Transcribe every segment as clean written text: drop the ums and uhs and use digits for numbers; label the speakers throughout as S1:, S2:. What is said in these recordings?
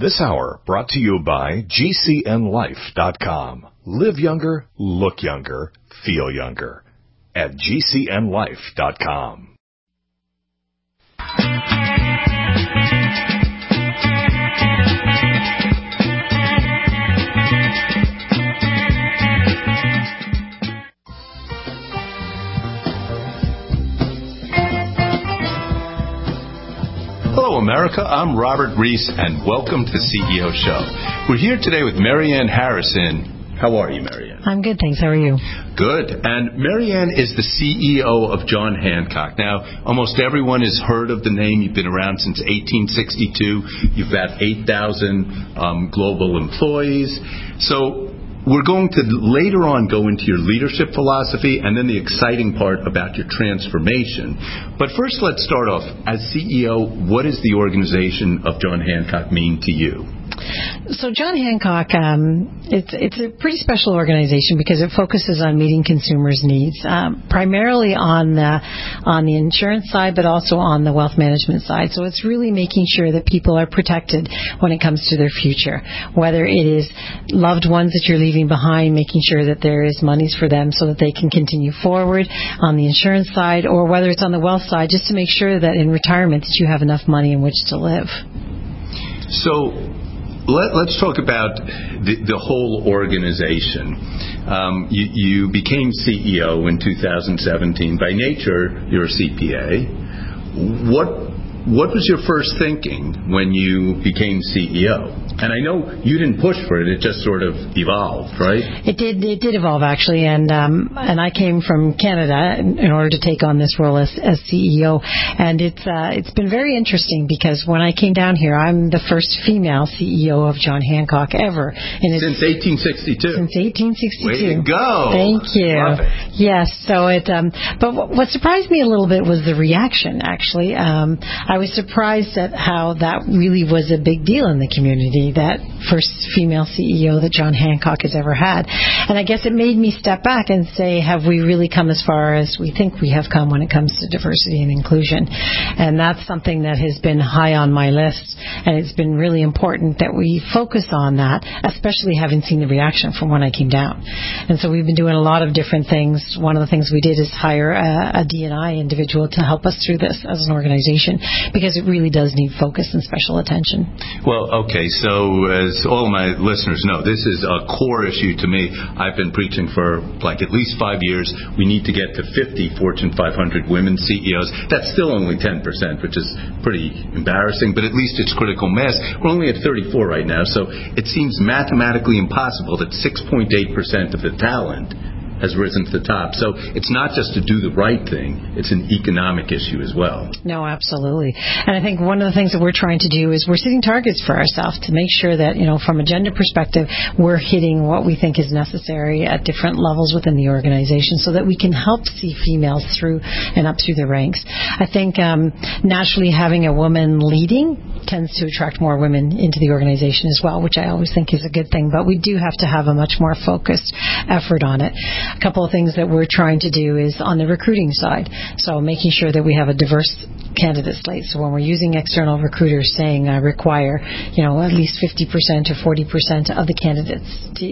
S1: This hour brought to you by GCNLife.com. Live younger, look younger, feel younger. At GCNLife.com.
S2: Hello, America. I'm Robert Reese, and welcome to the CEO Show. We're here today with Marianne Harrison. How are you, Marianne?
S3: I'm good, thanks. How are you?
S2: Good. And Marianne is the CEO of John Hancock. Now, almost everyone has heard of the name. You've been around since 1862. You've got 8,000 global employees. So we're going to later on go into your leadership philosophy and then the exciting part about your transformation. But first, let's start off. As CEO, what does the organization of John Hancock mean to you?
S3: So John Hancock, it's a pretty special organization because it focuses on meeting consumers' needs, primarily on the insurance side, but also on the wealth management side. So it's really making sure that people are protected when it comes to their future, whether it is loved ones that you're leaving behind, making sure that there is monies for them so that they can continue forward on the insurance side, or whether it's on the wealth side, just to make sure that in retirement that you have enough money in which to live.
S2: So let's talk about the whole organization. You became CEO in 2017. By nature, you're a CPA. What was your first thinking when you became CEO? And I know you didn't push for it; it just sort of evolved, right?
S3: It did evolve, actually, and I came from Canada in order to take on this role as CEO, and it's been very interesting because when I came down here, I'm the first female CEO of John Hancock ever.
S2: Since 1862.
S3: Since 1862.
S2: Way to go!
S3: Thank you.
S2: Love it.
S3: Yes. So but what surprised me a little bit was the reaction. Actually, I was surprised at how that really was a big deal in the community, that first female CEO that John Hancock has ever had. And I guess it made me step back and say, have we really come as far as we think we have come when it comes to diversity and inclusion? And that's something that has been high on my list, and it's been really important that we focus on that, especially having seen the reaction from when I came down. And so we've been doing a lot of different things. One of the things we did is hire a D&I individual to help us through this as an organization, because it really does need focus and special attention.
S2: Well, okay, so as all my listeners know, this is a core issue to me. I've been preaching for at least 5 years. We need to get to 50 Fortune 500 women CEOs. That's still only 10%, which is pretty embarrassing, but at least it's critical mass. We're only at 34 right now, so it seems mathematically impossible that 6.8% of the talent has risen to the top. So it's not just to do the right thing, it's an economic issue as well.
S3: No, absolutely. And I think one of the things that we're trying to do is we're setting targets for ourselves to make sure that, from a gender perspective, we're hitting what we think is necessary at different levels within the organization so that we can help see females through and up through the ranks. I think naturally having a woman leading tends to attract more women into the organization as well, which I always think is a good thing. But we do have to have a much more focused effort on it. A couple of things that we're trying to do is on the recruiting side. So making sure that we have a diverse candidate slate. So when we're using external recruiters saying require, at least 50% or 40% of the candidates,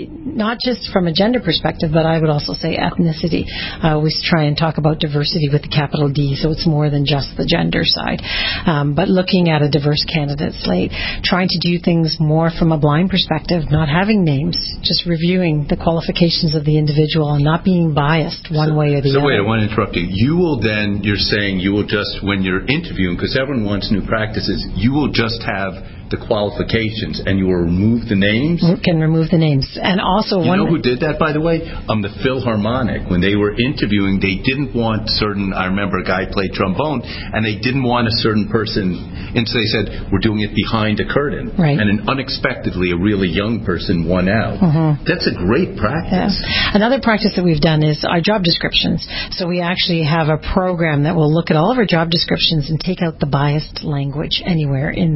S3: not just from a gender perspective, but I would also say ethnicity. I always try and talk about diversity with the capital D, so it's more than just the gender side. But looking at a diverse candidate slate, trying to do things more from a blind perspective, not having names, just reviewing the qualifications of the individual and not being biased one way or the other.
S2: So wait, I want to interrupt you. You're saying you will just, when you're interviewing, because everyone wants new practices, you will just have the qualifications and you will remove the names?
S3: You can remove the names. And also,
S2: you know who did that, by the way? The Philharmonic. When they were interviewing, they didn't want I remember a guy played trombone, and they didn't want a certain person, and so they said, we're doing it behind a curtain.
S3: Right.
S2: And unexpectedly, a really young person won out. Mm-hmm. That's a great practice.
S3: Yeah. Another practice practice that we've done is our job descriptions. So we actually have a program that will look at all of our job descriptions and take out the biased language anywhere in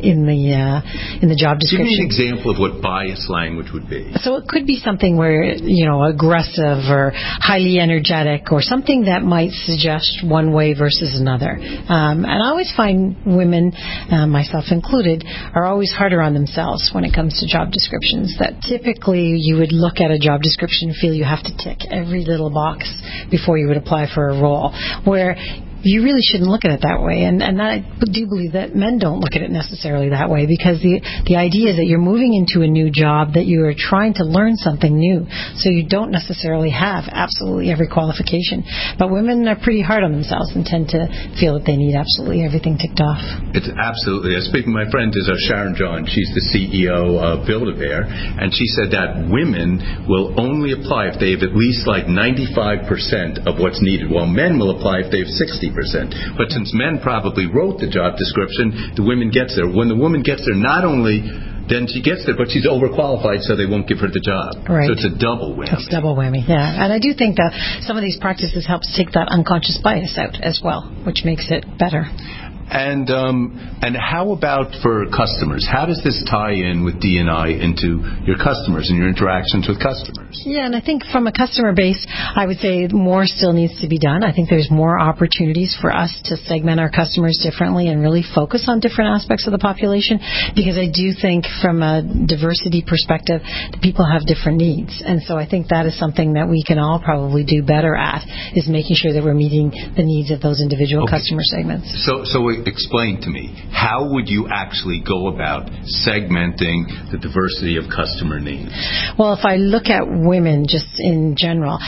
S3: the job description.
S2: Give me an example of what biased language would be.
S3: So it could be something where, aggressive or highly energetic, or something that might suggest one way versus another. And I always find women, myself included, are always harder on themselves when it comes to job descriptions. That typically you would look at a job description and feel you have to tick every little box before you would apply for a role, where you really shouldn't look at it that way. And I do believe that men don't look at it necessarily that way, because the idea is that you're moving into a new job, that you are trying to learn something new. So you don't necessarily have absolutely every qualification. But women are pretty hard on themselves and tend to feel that they need absolutely everything ticked off.
S2: It's absolutely. Speaking, my friend is Sharon John. She's the CEO of Build-A-Bear, and she said that women will only apply if they have at least 95% of what's needed, while men will apply if they have 60%. But since men probably wrote the job description, the woman gets there. When the woman gets there, not only then she gets there, but she's overqualified, so they won't give her the job.
S3: Right.
S2: So it's a double whammy.
S3: It's double whammy, yeah. And I do think that some of these practices helps take that unconscious bias out as well, which makes it better.
S2: And how about for customers? How does this tie in with D&I into your customers and your interactions with customers?
S3: Yeah, and I think from a customer base, I would say more still needs to be done. I think there's more opportunities for us to segment our customers differently and really focus on different aspects of the population, because I do think from a diversity perspective, the people have different needs. And so I think that is something that we can all probably do better at, is making sure that we're meeting the needs of those individual customer segments.
S2: So explain to me, how would you actually go about segmenting the diversity of customer needs?
S3: Well, if I look at women just in general,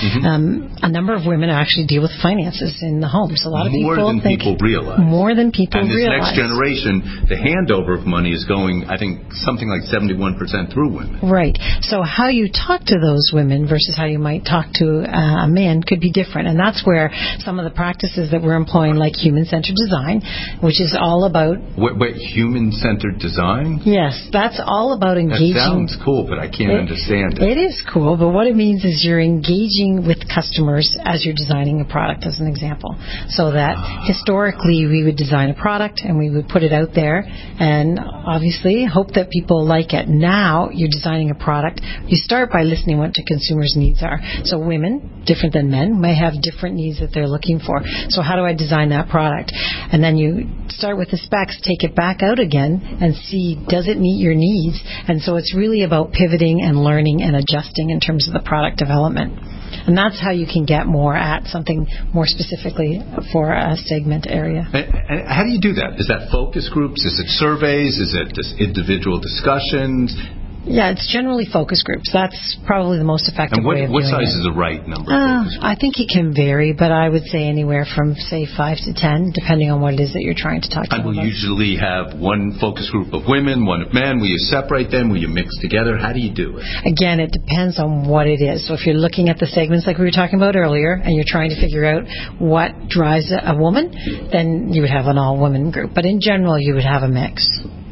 S3: a number of women actually deal with finances in the home. So a lot of
S2: more than people realize.
S3: More than people
S2: realize. And this
S3: realize.
S2: next generation, the handover of money is going, I think, something like 71% through women.
S3: Right. So how you talk to those women versus how you might talk to a man could be different. And that's where some of the practices that we're employing, like human-centered design, which is all about...
S2: Wait, human-centered design?
S3: Yes, that's all about engaging...
S2: That sounds cool, but I can't understand it.
S3: It is cool, but what it means is you're engaging with customers as you're designing a product, as an example. So that historically we would design a product and we would put it out there and obviously hope that people like it. Now you're designing a product. You start by listening what the consumer's needs are. So women, different than men, may have different needs that they're looking for. So how do I design that product? And then you start with the specs, take it back out again, and see, does it meet your needs? And so it's really about pivoting and learning and adjusting in terms of the product development. And that's how you can get more at something more specifically for a segment area.
S2: And how do you do that? Is that focus groups? Is it surveys? Is it just individual discussions?
S3: Yeah, it's generally focus groups. That's probably the most effective way of doing it.
S2: What size is the right number of focus groups?
S3: I think it can vary, but I would say anywhere from, say, 5 to 10, depending on what it is that you're trying to talk to them about.
S2: And will you usually have one focus group of women, one of men? Will you separate them? Will you mix together? How do you do it?
S3: Again, it depends on what it is. So if you're looking at the segments like we were talking about earlier, and you're trying to figure out what drives a woman, then you would have an all-women group. But in general, you would have a mix.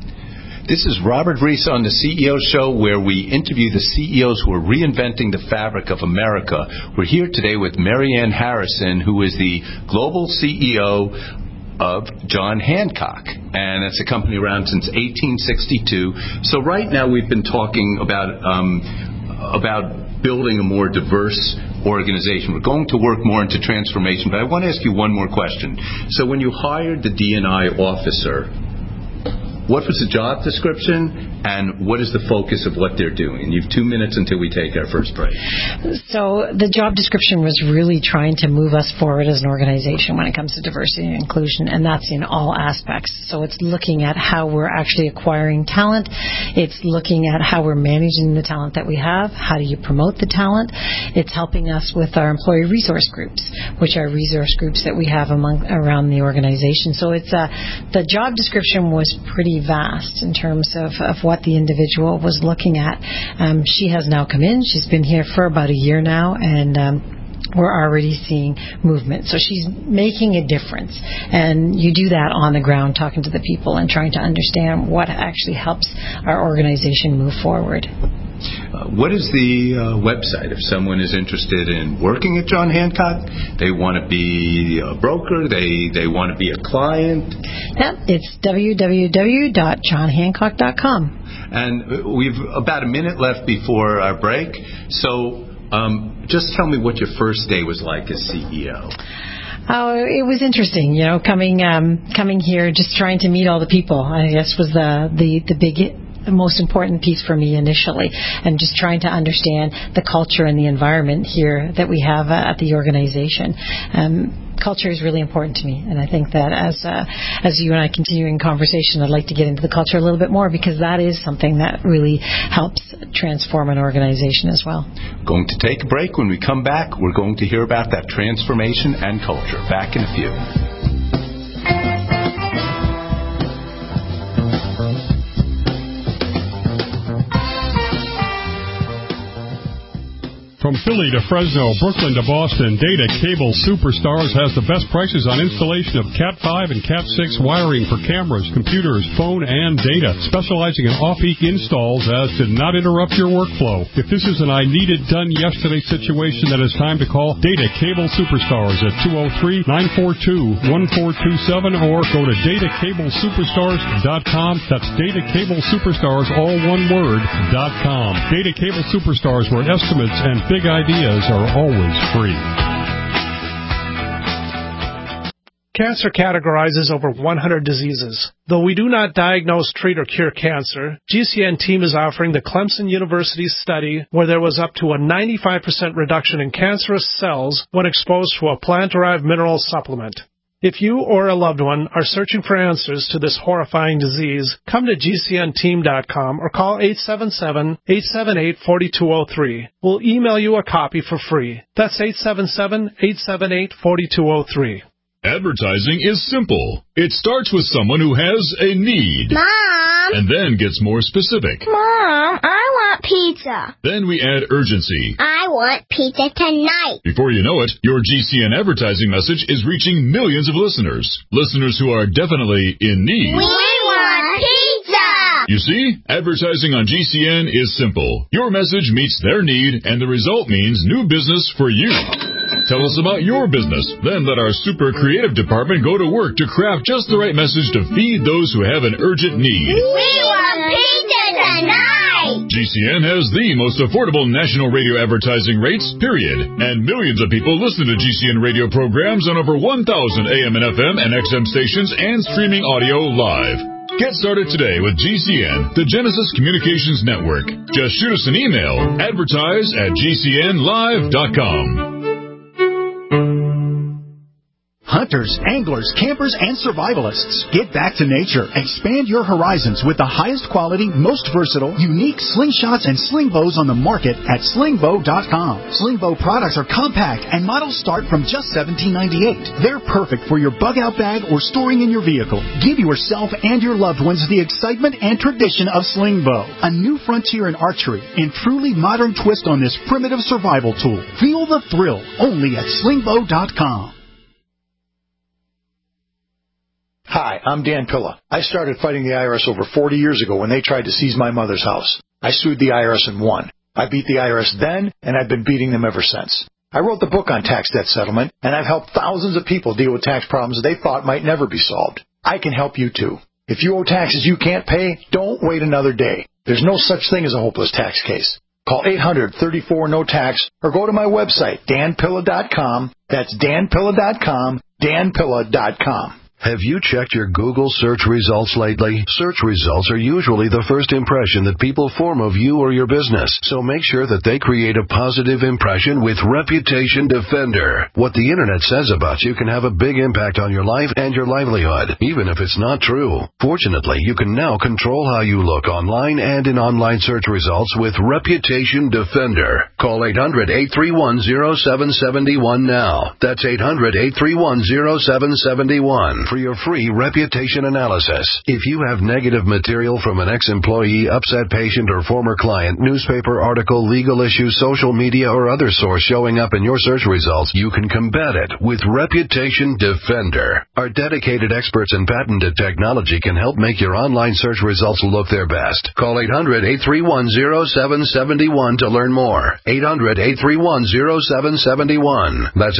S2: This is Robert Reese on the CEO Show, where we interview the CEOs who are reinventing the fabric of America. We're here today with Marianne Harrison, who is the global CEO of John Hancock, and it's a company around since 1862. So right now we've been talking about building a more diverse organization. We're going to work more into transformation, but I want to ask you one more question. So when you hired the D&I officer, what was the job description, and what is the focus of what they're doing? And you have 2 minutes until we take our first break.
S3: So the job description was really trying to move us forward as an organization when it comes to diversity and inclusion, and that's in all aspects. So it's looking at how we're actually acquiring talent. It's looking at how we're managing the talent that we have. How do you promote the talent? It's helping us with our employee resource groups, which are resource groups that we have around the organization. So it's the job description was pretty vast in terms of what the individual was looking at. She has now come in. She's been here for about a year now, and we're already seeing movement. So she's making a difference. And you do that on the ground, talking to the people and trying to understand what actually helps our organization move forward.
S2: What is the website if someone is interested in working at John Hancock? They want to be a broker. They want to be a client.
S3: Yep, it's www.johnhancock.com.
S2: And we've about a minute left before our break. So just tell me what your first day was like as CEO.
S3: Oh, it was interesting, coming here, just trying to meet all the people, I guess, was the most important piece for me initially, and just trying to understand the culture and the environment here that we have at the organization. Culture is really important to me, and I think that as you and I continue in conversation, I'd like to get into the culture a little bit more, because that is something that really helps transform an organization as well.
S2: Going to take a break. When we come back, we're going to hear about that transformation and culture. Back in a few.
S4: From Philly to Fresno, Brooklyn to Boston, Data Cable Superstars has the best prices on installation of Cat5 and Cat6 wiring for cameras, computers, phone, and data, specializing in off-peak installs as to not interrupt your workflow. If this is an I-needed-done-yesterday situation, then it's time to call Data Cable Superstars at 203-942-1427 or go to datacablesuperstars.com. That's Data Cable Superstars, all one word, .com. Data Cable Superstars, where estimates and big ideas are always free.
S5: Cancer categorizes over 100 diseases. Though we do not diagnose, treat, or cure cancer, GCN team is offering the Clemson University study where there was up to a 95% reduction in cancerous cells when exposed to a plant-derived mineral supplement. If you or a loved one are searching for answers to this horrifying disease, come to GCNteam.com or call 877-878-4203. We'll email you a copy for free. That's 877-878-4203.
S6: Advertising is simple. It starts with someone who has a need.
S7: Mom!
S6: And then gets more specific.
S7: Mom, I want pizza.
S6: Then we add urgency.
S7: I want pizza tonight.
S6: Before you know it, your GCN advertising message is reaching millions of listeners. Listeners who are definitely in need.
S7: We want pizza!
S6: You see, advertising on GCN is simple. Your message meets their need, and the result means new business for you. Tell us about your business. Then let our super creative department go to work to craft just the right message to feed those who have an urgent need.
S7: We want pizza tonight!
S6: GCN has the most affordable national radio advertising rates, period. And millions of people listen to GCN radio programs on over 1,000 AM and FM and XM stations and streaming audio live. Get started today with GCN, the Genesis Communications Network. Just shoot us an email, advertise@gcnlive.com.
S8: Hunters, anglers, campers, and survivalists, get back to nature. Expand your horizons with the highest quality, most versatile, unique slingshots and sling bows on the market at slingbow.com. Sling bow products are compact and models start from just $17.98. They're perfect for your bug-out bag or storing in your vehicle. Give yourself and your loved ones the excitement and tradition of sling bow, a new frontier in archery and truly modern twist on this primitive survival tool. Feel the thrill only at slingbow.com.
S9: Hi, I'm Dan Pilla. I started fighting the IRS over 40 years ago when they tried to seize my mother's house. I sued the IRS and won. I beat the IRS then, and I've been beating them ever since. I wrote the book on tax debt settlement, and I've helped thousands of people deal with tax problems they thought might never be solved. I can help you too. If you owe taxes you can't pay, don't wait another day. There's no such thing as a hopeless tax case. Call 800-34-NO-TAX or go to my website, danpilla.com. That's danpilla.com, danpilla.com.
S10: Have you checked your Google search results lately? Search results are usually the first impression that people form of you or your business, so make sure that they create a positive impression with Reputation Defender. What the Internet says about you can have a big impact on your life and your livelihood, even if it's not true. Fortunately, you can now control how you look online and in online search results with Reputation Defender. Call 800-831-0771 now. That's 800-831-0771. for your free reputation analysis. If you have negative material from an ex-employee, upset patient, or former client, newspaper article, legal issue, social media, or other source showing up in your search results, you can combat it with Reputation Defender. Our dedicated experts in patented technology can help make your online search results look their best. Call 800-831-0771 to learn more. 800-831-0771. That's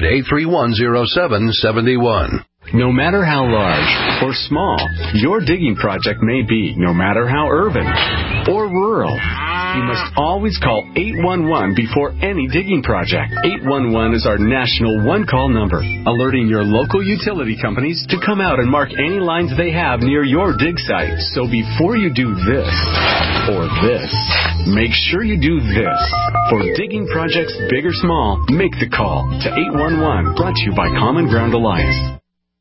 S10: 800-831-0771.
S11: No matter how large or small your digging project may be, no matter how urban or rural, you must always call 811 before any digging project. 811 is our national one-call number, alerting your local utility companies to come out and mark any lines they have near your dig site. So before you do this or this, make sure you do this. For digging projects big or small, make the call to 811, brought to you by Common Ground Alliance.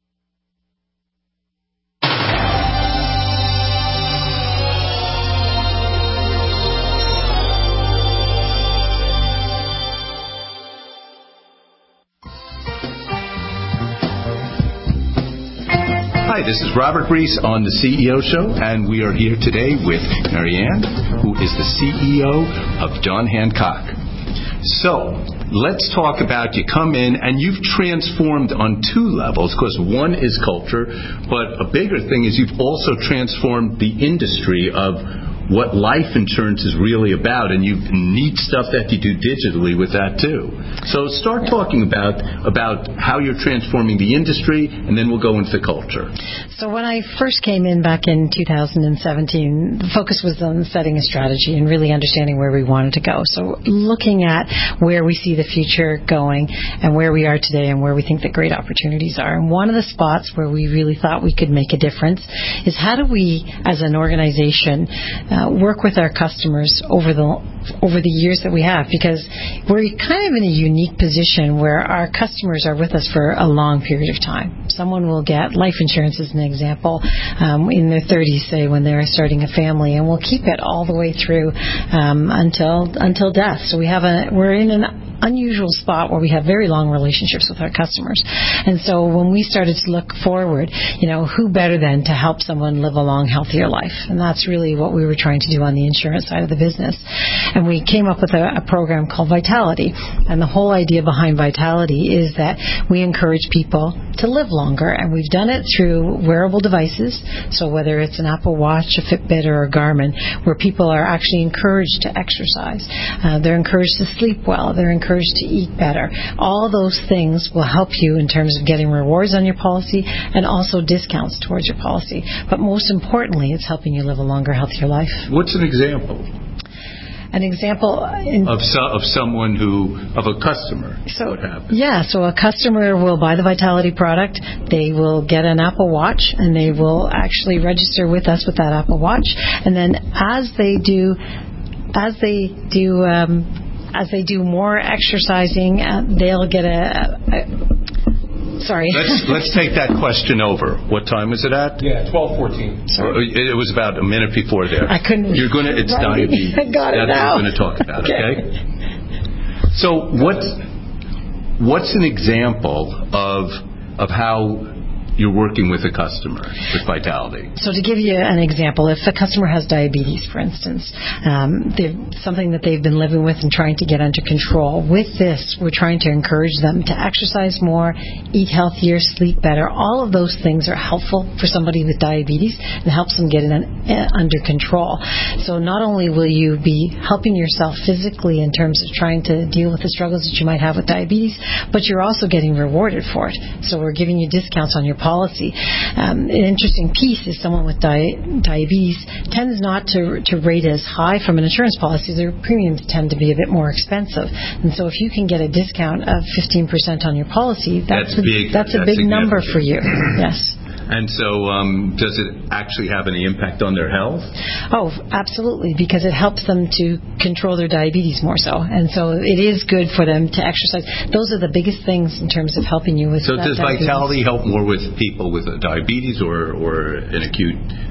S2: Hi, this is Robert Reese on the CEO Show, and we are here today with Marianne, who is the CEO of John Hancock. So, let's talk about, you come in and you've transformed on two levels, because one is culture, but a bigger thing is you've also transformed the industry of what life insurance is really about, and you've neat stuff that you do digitally with that too. So start talking about how you're transforming the industry, and then we'll go into the culture.
S3: So when I first came in back in 2017, the focus was on setting a strategy and really understanding where we wanted to go. So looking at where we see the future going and where we are today and where we think the great opportunities are. And one of the spots where we really thought we could make a difference is how do we, as an organization, work with our customers over the years that we have, because we're kind of in a unique position where our customers are with us for a long period of time. Someone will get life insurance, as an example, in their 30s, say, when they're starting a family, and we'll keep it all the way through until death. So we're in an unusual spot where we have very long relationships with our customers. And so when we started to look forward, who better than to help someone live a long, healthier life? And that's really what we were trying to do on the insurance side of the business. And we came up with a program called Vitality. And the whole idea behind Vitality is that we encourage people to live longer. And we've done it through wearable devices. So whether it's an Apple Watch, a Fitbit, or a Garmin, where people are actually encouraged to exercise. They're encouraged to sleep well. They're encouraged to eat better. All those things will help you in terms of getting rewards on your policy and also discounts towards your policy. But most importantly, it's helping you live a longer, healthier life.
S2: What's an example?
S3: An example of a customer.
S2: So what happens?
S3: Yeah, so a customer will buy the Vitality product. They will get an Apple Watch, and they will actually register with us with that Apple Watch. And then as they do more exercising, they'll get Sorry.
S2: Let's take that question over. What time is it at?
S12: Yeah, 12:14.
S2: It was about a minute before there.
S3: I couldn't.
S2: It's diabetes.
S3: I got it now.
S2: That's what we're going to talk about, okay? So what's an example of how you're working with a customer with Vitality?
S3: So to give you an example, if a customer has diabetes, for instance, something that they've been living with and trying to get under control, with this, we're trying to encourage them to exercise more, eat healthier, sleep better. All of those things are helpful for somebody with diabetes and helps them get it under control. So not only will you be helping yourself physically in terms of trying to deal with the struggles that you might have with diabetes, but you're also getting rewarded for it. So we're giving you discounts on your policy. An interesting piece is someone with diabetes tends not to rate as high from an insurance policy. Their premiums tend to be a bit more expensive. And so if you can get a discount of 15% on your policy, that's a big number for you. Yes.
S2: And so does it actually have any impact on their health?
S3: Oh, absolutely, because it helps them to control their diabetes more so. And so it is good for them to exercise. Those are the biggest things in terms of helping you with
S2: So
S3: that
S2: does
S3: diabetes.
S2: Vitality help more with people with diabetes or an acute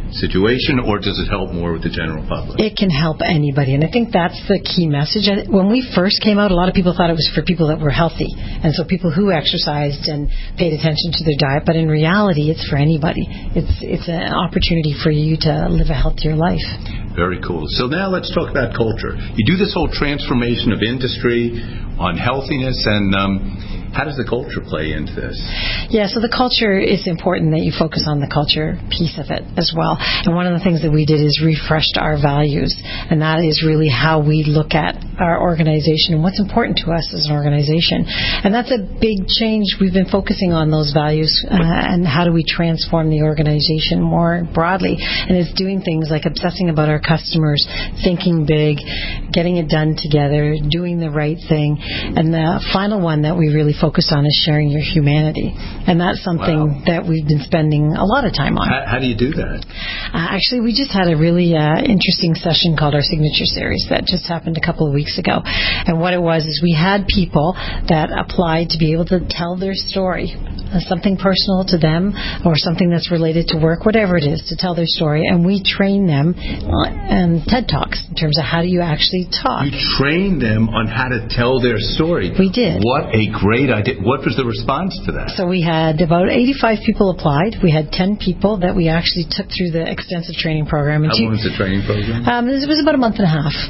S2: situation, or does it help more with the general public?
S3: It can help anybody, and I think that's the key message. When we first came out, a lot of people thought it was for people that were healthy, and so people who exercised and paid attention to their diet, but in reality, it's for anybody. It's an opportunity for you to live a healthier life.
S2: Very cool. So now let's talk about culture. You do this whole transformation of industry on healthiness, and how does the culture play into this?
S3: Yeah, so the culture is important that you focus on the culture piece of it as well. And one of the things that we did is refreshed our values, and that is really how we look at our organization and what's important to us as an organization. And that's a big change. We've been focusing on those values and how do we transform the organization more broadly. And it's doing things like obsessing about our customers, thinking big, getting it done together, doing the right thing. And the final one that we really focus on is sharing your humanity. And that's something that we've been spending a lot of time on.
S2: How do you do that?
S3: Actually, we just had a really interesting session called our Signature Series that just happened a couple of weeks ago. And what it was is we had people that applied to be able to tell their story, something personal to them or something that's related to work, whatever it is, to tell their story. And we train them on TED Talks in terms of how do you actually talk.
S2: You train them on how to tell their story.
S3: We did.
S2: What a great idea. What was the response to that?
S3: So we had about 85 people applied. We had 10 people that we actually took through the extensive training program.
S2: How long was the training program?
S3: It was about a month and a half.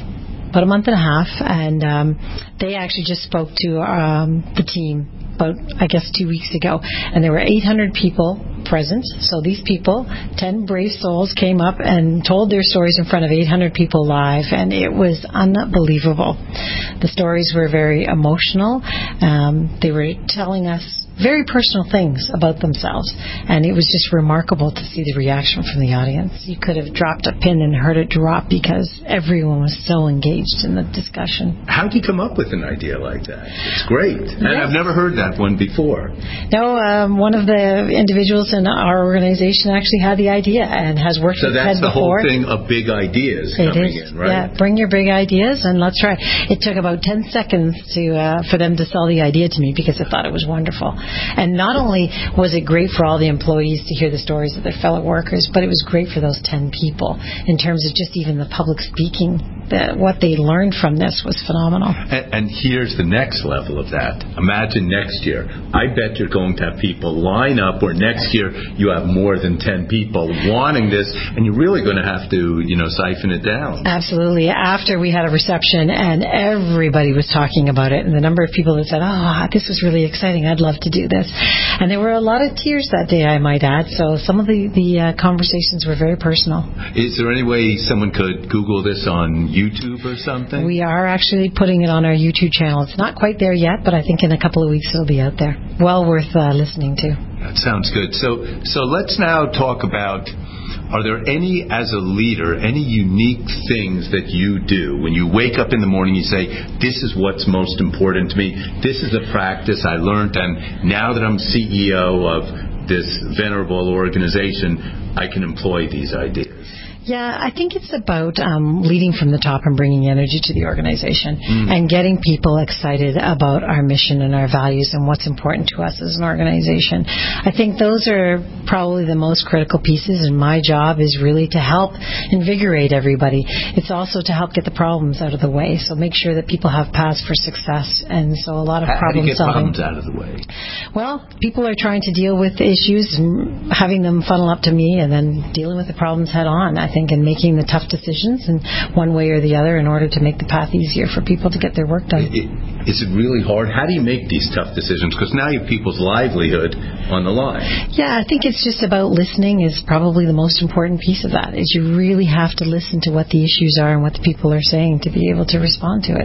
S3: And they actually just spoke to the team about, I guess, 2 weeks ago. And there were 800 people present. So these people, 10 brave souls, came up and told their stories in front of 800 people live, and it was unbelievable. The stories were very emotional. They were telling us very personal things about themselves, and it was just remarkable to see the reaction from the audience. You could have dropped a pin and heard it drop because everyone was so engaged in the discussion.
S2: How did you come up with an idea like that? It's great. And I've never heard that one before.
S3: No, one of the individuals in our organization actually had the idea and has worked with TED before. So that's
S2: the whole thing of big ideas coming in, right?
S3: Yeah, bring your big ideas and let's try. It took about 10 seconds for them to sell the idea to me because they thought it was wonderful. And not only was it great for all the employees to hear the stories of their fellow workers, but it was great for those 10 people in terms of just even the public speaking. What they learned from this was phenomenal.
S2: And here's the next level of that. Imagine next year. I bet you're going to have people line up where next year you have more than 10 people wanting this, and you're really going to have to, siphon it down.
S3: Absolutely. After we had a reception and everybody was talking about it, and the number of people that said, this was really exciting, I'd love to do this. And there were a lot of tears that day, I might add. So some of the conversations were very personal.
S2: Is there any way someone could Google this on YouTube or something?
S3: We are actually putting it on our YouTube channel. It's not quite there yet, but I think in a couple of weeks it'll be out there. Well worth listening to.
S2: That sounds good. So let's now talk about, are there any, as a leader, any unique things that you do when you wake up in the morning, you say, this is what's most important to me, this is a practice I learned, and now that I'm CEO of this venerable organization, I can employ these ideas?
S3: Yeah, I think it's about leading from the top and bringing energy to the organization and getting people excited about our mission and our values and what's important to us as an organization. I think those are probably the most critical pieces, and my job is really to help invigorate everybody. It's also to help get the problems out of the way, so make sure that people have paths for success, and so a lot of problem solving.
S2: How do you get problems out of the way?
S3: Well, people are trying to deal with issues and having them funnel up to me and then dealing with the problems head on, I think, and making the tough decisions in one way or the other in order to make the path easier for people to get their work done.
S2: Is it really hard? How do you make these tough decisions? Because now you have people's livelihood on the line.
S3: Yeah, I think it's just about listening is probably the most important piece of that, is you really have to listen to what the issues are and what the people are saying to be able to respond to it.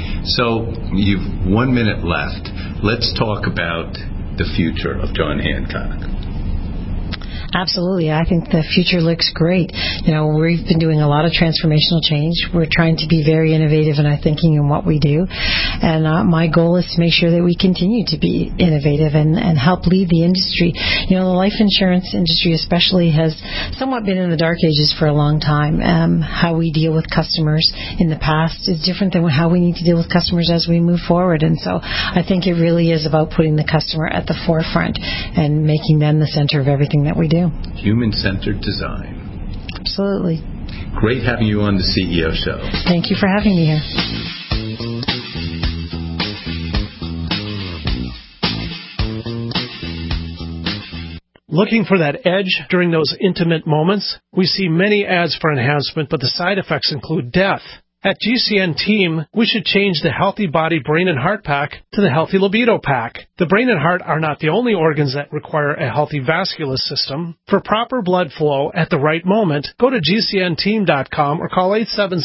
S2: So you've 1 minute left. Let's talk about the future of John Hancock.
S3: Absolutely. I think the future looks great. We've been doing a lot of transformational change. We're trying to be very innovative in our thinking and what we do. And my goal is to make sure that we continue to be innovative and help lead the industry. The life insurance industry especially has somewhat been in the dark ages for a long time. How we deal with customers in the past is different than how we need to deal with customers as we move forward. And so I think it really is about putting the customer at the forefront and making them the center of everything that we do.
S2: Human-centered design.
S3: Absolutely.
S2: Great having you on the CEO Show.
S3: Thank you for having me here.
S5: Looking for that edge during those intimate moments? We see many ads for enhancement, but the side effects include death. At GCN Team, we should change the Healthy Body Brain and Heart Pack to the Healthy Libido Pack. The brain and heart are not the only organs that require a healthy vascular system. For proper blood flow at the right moment, go to GCNteam.com or call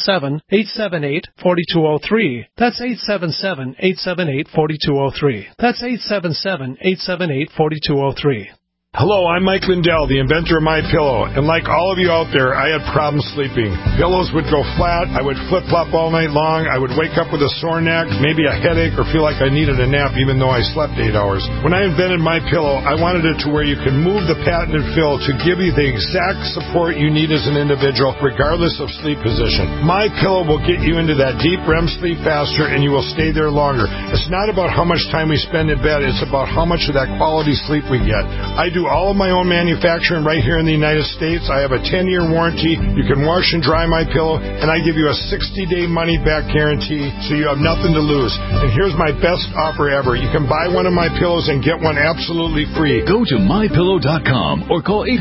S5: 877-878-4203. That's 877-878-4203. That's 877-878-4203.
S12: Hello, I'm Mike Lindell, the inventor of MyPillow, and like all of you out there, I had problems sleeping. Pillows would go flat, I would flip-flop all night long, I would wake up with a sore neck, maybe a headache, or feel like I needed a nap even though I slept 8 hours. When I invented MyPillow, I wanted it to where you can move the patented fill to give you the exact support you need as an individual, regardless of sleep position. MyPillow will get you into that deep REM sleep faster, and you will stay there longer. It's not about how much time we spend in bed, it's about how much of that quality sleep we get. I do all of my own manufacturing right here in the United States. I have a 10-year warranty. You can wash and dry my pillow, and I give you a 60-day money-back guarantee, so you have nothing to lose. And here's my best offer ever. You can buy one of my pillows and get one absolutely free.
S6: Go to MyPillow.com or call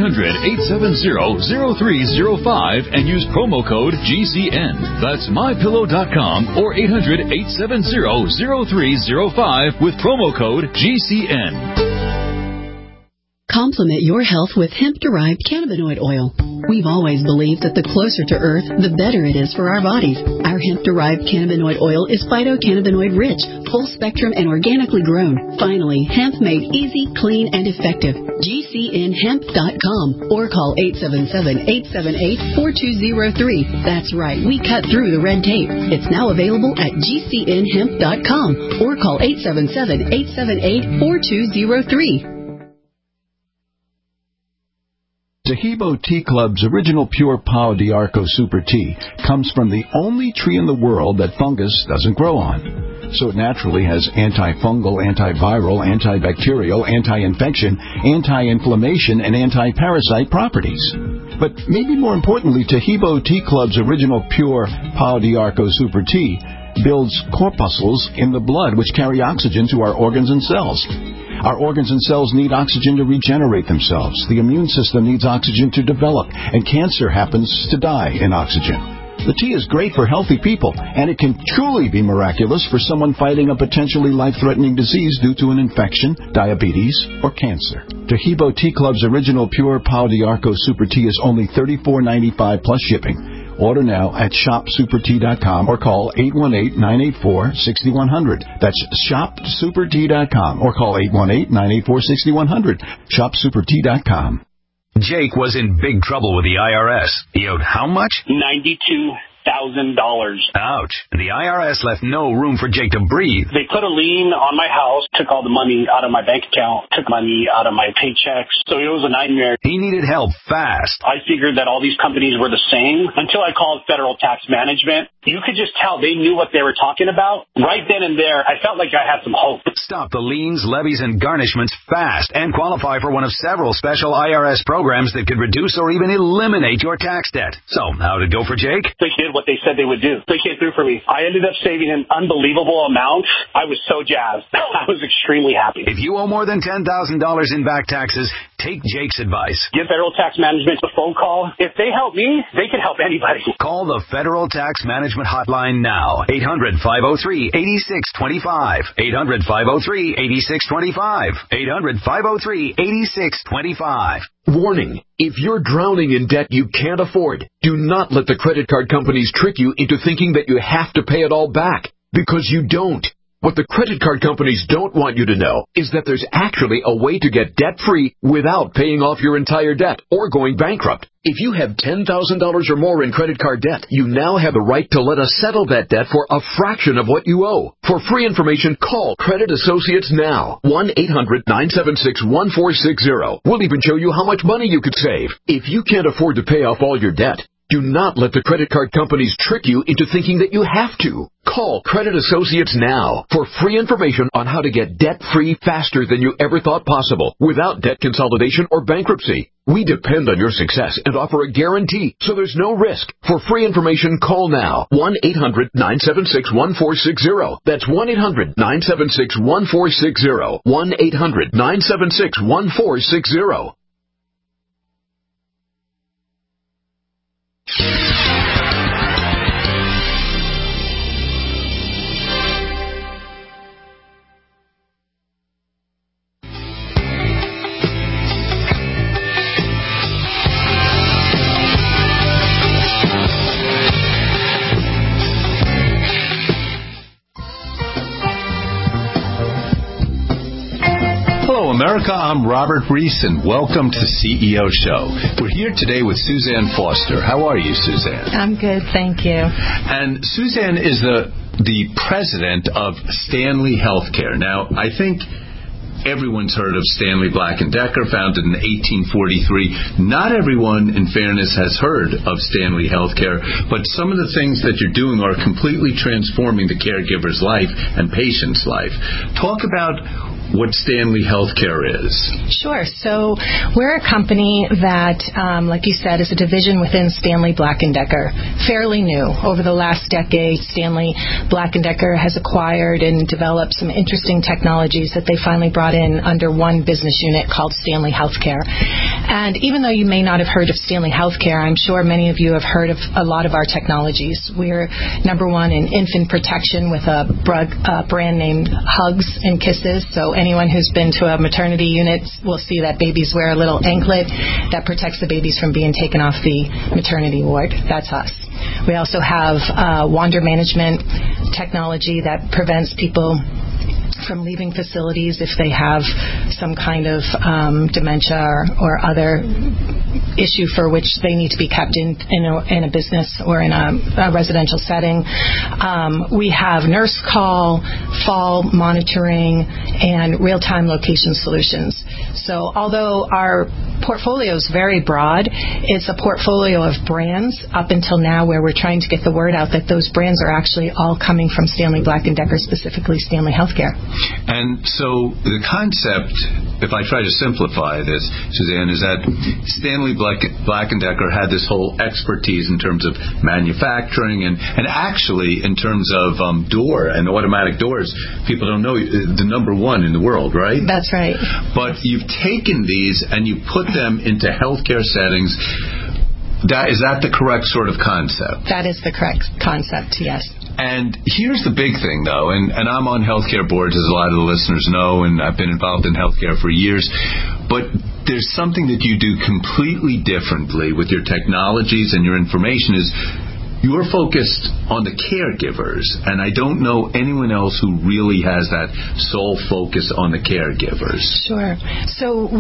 S6: 800-870-0305 and use promo code GCN. That's MyPillow.com or 800-870-0305 with promo code GCN.
S13: Complement your health with hemp-derived cannabinoid oil. We've always believed that the closer to Earth, the better it is for our bodies. Our hemp-derived cannabinoid oil is phytocannabinoid-rich, full-spectrum, and organically grown. Finally, hemp made easy, clean, and effective. GCNhemp.com or call 877-878-4203. That's right, we cut through the red tape. It's now available at GCNhemp.com or call 877-878-4203.
S14: Taheebo Tea Club's original pure Pau d'Arco Super Tea comes from the only tree in the world that fungus doesn't grow on. So it naturally has antifungal, antiviral, antibacterial, anti-infection, anti-inflammation, and anti-parasite properties. But maybe more importantly, Taheebo Tea Club's original pure Pau d'Arco Super Tea builds corpuscles in the blood which carry oxygen to our organs and cells. Our organs and cells need oxygen to regenerate themselves. The immune system needs oxygen to develop, and cancer happens to die in oxygen. The tea is great for healthy people, and it can truly be miraculous for someone fighting a potentially life-threatening disease due to an infection, diabetes, or cancer. Taheebo Tea Club's original pure Pau d'Arco Super Tea is only $34.95 plus shipping. Order now at shopsupertea.com or call 818-984-6100. That's shopsupertea.com or call 818-984-6100. Shopsupertea.com.
S15: Jake was in big trouble with the IRS. He owed how much?
S16: $92,000.
S15: Ouch. The IRS left no room for Jake to breathe.
S16: They put a lien on my house, took all the money out of my bank account, took money out of my paychecks. So it was a nightmare.
S15: He needed help fast.
S16: I figured that all these companies were the same until I called Federal Tax Management. You could just tell they knew what they were talking about. Right then and there, I felt like I had some hope.
S15: Stop the liens, levies, and garnishments fast and qualify for one of several special IRS programs that could reduce or even eliminate your tax debt. So, how'd it go for Jake?
S16: They did what they said they would do. They came through for me. I ended up saving an unbelievable amount. I was so jazzed. I was extremely happy.
S15: If you owe more than $10,000 in back taxes, take Jake's advice.
S16: Give Federal Tax Management a phone call. If they help me, they can help anybody.
S15: Call the Federal Tax Management Hotline now. 800-503-8625. 800-503-8625. 800-503-8625.
S17: Warning, if you're drowning in debt you can't afford, do not let the credit card companies trick you into thinking that you have to pay it all back, because you don't. What the credit card companies don't want you to know is that there's actually a way to get debt-free without paying off your entire debt or going bankrupt. If you have $10,000 or more in credit card debt, you now have the right to let us settle that debt for a fraction of what you owe. For free information, call Credit Associates now. 1-800-976-1460. We'll even show you how much money you could save. If you can't afford to pay off all your debt, do not let the credit card companies trick you into thinking that you have to. Call Credit Associates now for free information on how to get debt-free faster than you ever thought possible without debt consolidation or bankruptcy. We depend on your success and offer a guarantee, so there's no risk. For free information, call now. 1-800-976-1460. That's 1-800-976-1460. 1-800-976-1460.
S2: Hello, America. I'm Robert Reese, and welcome to CEO Show. We're here today with Suzanne Foster. How are you, Suzanne?
S3: I'm good, thank you.
S2: And Suzanne is the president of Stanley Healthcare. Now, I think everyone's heard of Stanley Black & Decker, founded in 1843. Not everyone, in fairness, has heard of Stanley Healthcare, but some of the things that you're doing are completely transforming the caregiver's life and patient's life. Talk about what Stanley Healthcare is.
S18: Sure. So we're a company that, like you said, is a division within Stanley Black & Decker. Fairly new. Over the last decade, Stanley Black & Decker has acquired and developed some interesting technologies that they finally brought in under one business unit called Stanley Healthcare. And even though you may not have heard of Stanley Healthcare, I'm sure many of you have heard of a lot of our technologies. We're number one in infant protection with a brand named Hugs and Kisses. So anyone who's been to a maternity unit will see that babies wear a little anklet that protects the babies from being taken off the maternity ward. That's us. We also have wander management technology that prevents people from leaving facilities if they have some kind of dementia or other issue for which they need to be kept in a business or in a residential setting. We have nurse call, fall monitoring, and real-time location solutions. So although our portfolio is very broad, it's a portfolio of brands up until now where we're trying to get the word out that those brands are actually all coming from Stanley Black & Decker, specifically Stanley Healthcare.
S2: And so the concept, if I try to simplify this, Suzanne, is that Stanley Black & Decker had this whole expertise in terms of manufacturing and actually in terms of door and automatic doors. People don't know the number one in the world, right?
S18: That's right.
S2: But you've taken these and you put them into healthcare settings. Is that the correct sort of concept?
S18: That is the correct concept, yes.
S2: And here's the big thing, though, and I'm on healthcare boards, as a lot of the listeners know, and I've been involved in healthcare for years, but there's something that you do completely differently with your technologies and your information is you're focused on the caregivers, and I don't know anyone else who really has that sole focus on the caregivers.
S18: Sure. So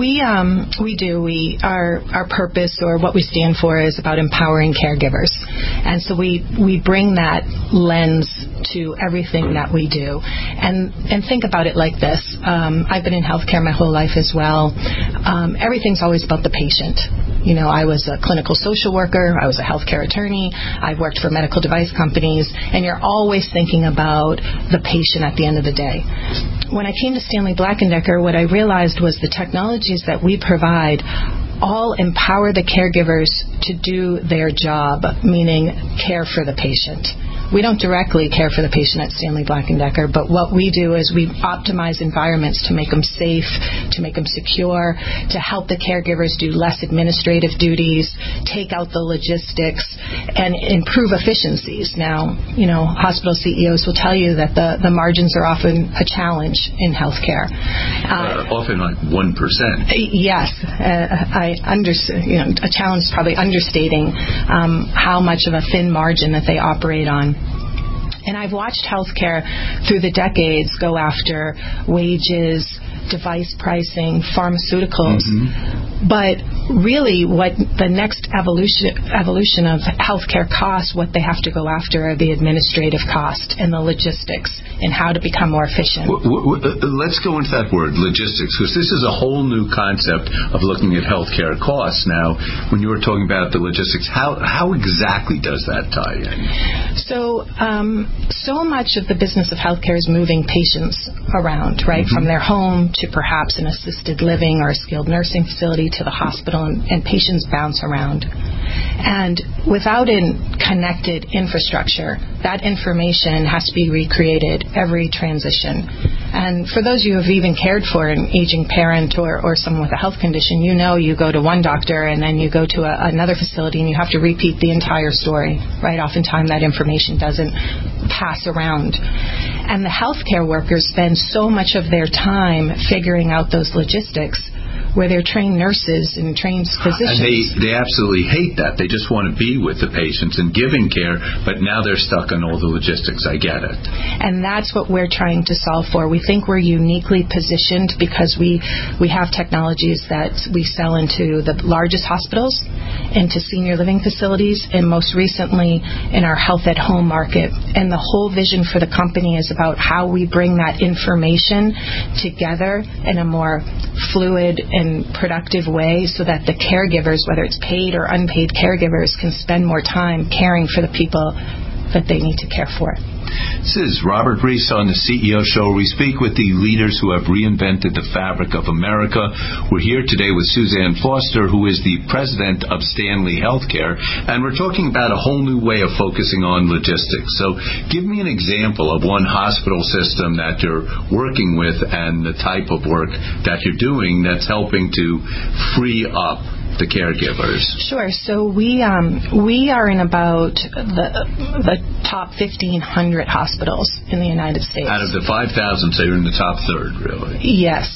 S18: our purpose or what we stand for is about empowering caregivers, and so we bring that lens to everything that we do, and think about it like this. I've been in healthcare my whole life as well. Everything's always about the patient. You know, I was a clinical social worker. I was a healthcare attorney. I've worked for medical device companies, and you're always thinking about the patient at the end of the day. When I came to Stanley Black & Decker, what I realized was the technologies that we provide all empower the caregivers to do their job, meaning care for the patient. We don't directly care for the patient at Stanley Black & Decker, but what we do is we optimize environments to make them safe, to make them secure, to help the caregivers do less administrative duties, take out the logistics, and improve efficiencies. Now, you know, hospital CEOs will tell you that the margins are often a challenge in healthcare.
S2: Often like 1%.
S18: Yes. A challenge is probably understating how much of a thin margin that they operate on. And I've watched healthcare through the decades go after wages, device pricing, pharmaceuticals. Mm-hmm. But really what the next evolution of healthcare costs, what they have to go after are the administrative cost and the logistics and how to become more efficient.
S2: Let's go into that word, logistics, because this is a whole new concept of looking at healthcare costs. Now, when you were talking about the logistics, how exactly does that tie in?
S18: So So much of the business of healthcare is moving patients around, right, from their home to perhaps an assisted living or a skilled nursing facility to the hospital, and patients bounce around. And without a connected infrastructure, that information has to be recreated every transition. And for those of you who have even cared for an aging parent or someone with a health condition, you know you go to one doctor and then you go to another facility and you have to repeat the entire story, right? Oftentimes that information doesn't pass around. And the healthcare workers spend so much of their time figuring out those logistics, where they're trained nurses and trained physicians.
S2: And they absolutely hate that. They just want to be with the patients and giving care, but now they're stuck on all the logistics. I get it.
S18: And that's what we're trying to solve for. We think we're uniquely positioned because we have technologies that we sell into the largest hospitals, into senior living facilities, and most recently in our health at home market. And the whole vision for the company is about how we bring that information together in a more fluid and productive way so that the caregivers, whether it's paid or unpaid caregivers, can spend more time caring for the people that they need to care for.
S2: This is Robert Reese on the CEO Show. We speak with the leaders who have reinvented the fabric of America. We're here today with Suzanne Foster, who is the president of Stanley Healthcare, and we're talking about a whole new way of focusing on logistics. So give me an example of one hospital system that you're working with and the type of work that you're doing that's helping to free up the caregivers.
S18: Sure. So we are in about the top 1,500 hospitals in the United States.
S2: Out of the 5,000, so you're in the top third, really.
S18: Yes.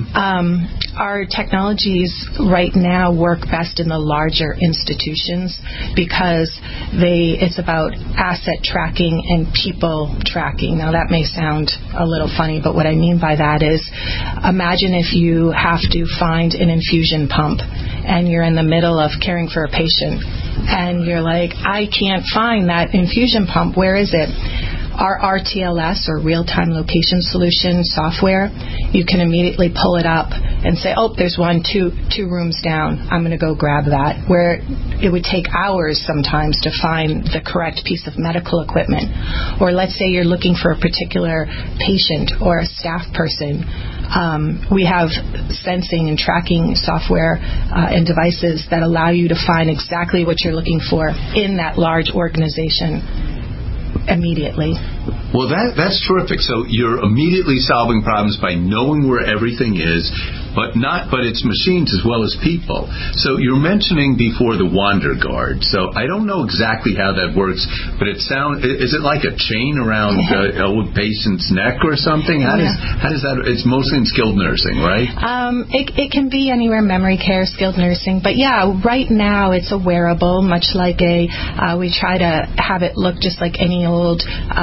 S18: Our technologies right now work best in the larger institutions because it's about asset tracking and people tracking. Now that may sound a little funny, but what I mean by that is, imagine if you have to find an infusion pump and you're in the middle of caring for a patient and you're like, I can't find that infusion pump. Where is it? Our RTLS, or real-time location solution software, you can immediately pull it up and say, oh, there's one two rooms down. I'm going to go grab that. Where it would take hours sometimes to find the correct piece of medical equipment. Or let's say you're looking for a particular patient or a staff person. We have sensing and tracking software and devices that allow you to find exactly what you're looking for in that large organization immediately.
S2: Well, that's terrific. So you're immediately solving problems by knowing where everything is, but it's machines as well as people. So you're mentioning before the Wander Guard. So I don't know exactly how that works, but is it like a chain around a patient's neck or something? How does that? It's mostly in skilled nursing, right?
S18: It can be anywhere, memory care, skilled nursing, but yeah, right now it's a wearable, much like we try to have it look just like any old.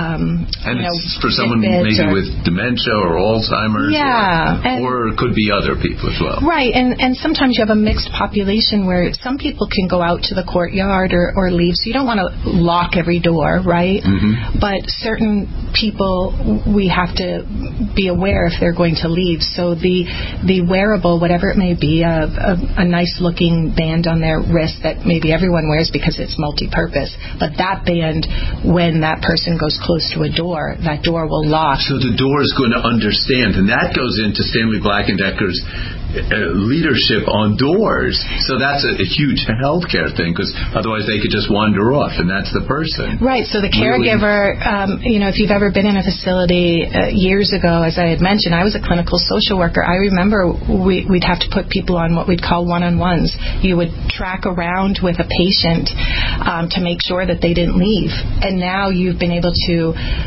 S2: And it's for someone maybe with dementia or Alzheimer's, or it could be other people as well.
S18: Right, and sometimes you have a mixed population where some people can go out to the courtyard or leave, so you don't want to lock every door, right? But certain people, we have to be aware if they're going to leave. So the wearable, whatever it may be, a nice-looking band on their wrist that maybe everyone wears because it's multi-purpose, but that band, when that person goes close to a door, that door will lock.
S2: So the door is going to understand, and that goes into Stanley Black & Decker's leadership on doors. So that's a huge healthcare thing, because otherwise they could just wander off, and that's the person.
S18: Right. So the caregiver, if you've ever been in a facility years ago, as I had mentioned, I was a clinical social worker. I remember we'd have to put people on what we'd call one-on-ones. You would track around with a patient to make sure that they didn't leave. And now you've been able to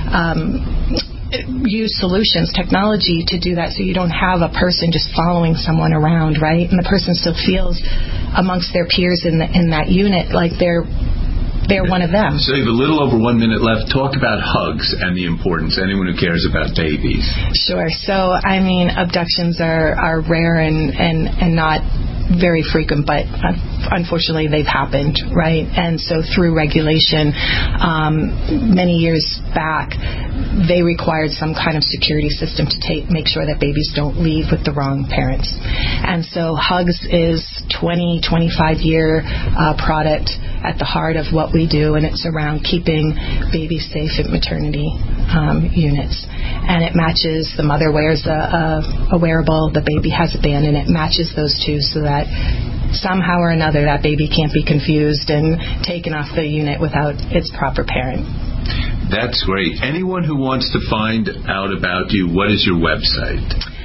S18: use solutions, technology to do that, so you don't have a person just following someone around, right? And the person still feels amongst their peers in that unit like they're one of them.
S2: So you have a little over 1 minute left. Talk about hugs and the importance. Anyone who cares about babies.
S18: Sure. So, abductions are rare and not very frequent, but unfortunately they've happened, right? And so through regulation, many years back, they required some kind of security system to make sure that babies don't leave with the wrong parents. And so Hugs is 25-year product at the heart of what we do, and it's around keeping babies safe at maternity units. And it matches, the mother wears a wearable, the baby has a band, and it matches those two so that somehow or another that baby can't be confused and taken off the unit without its proper parent.
S2: That's great. Anyone who wants to find out about you, what is your website?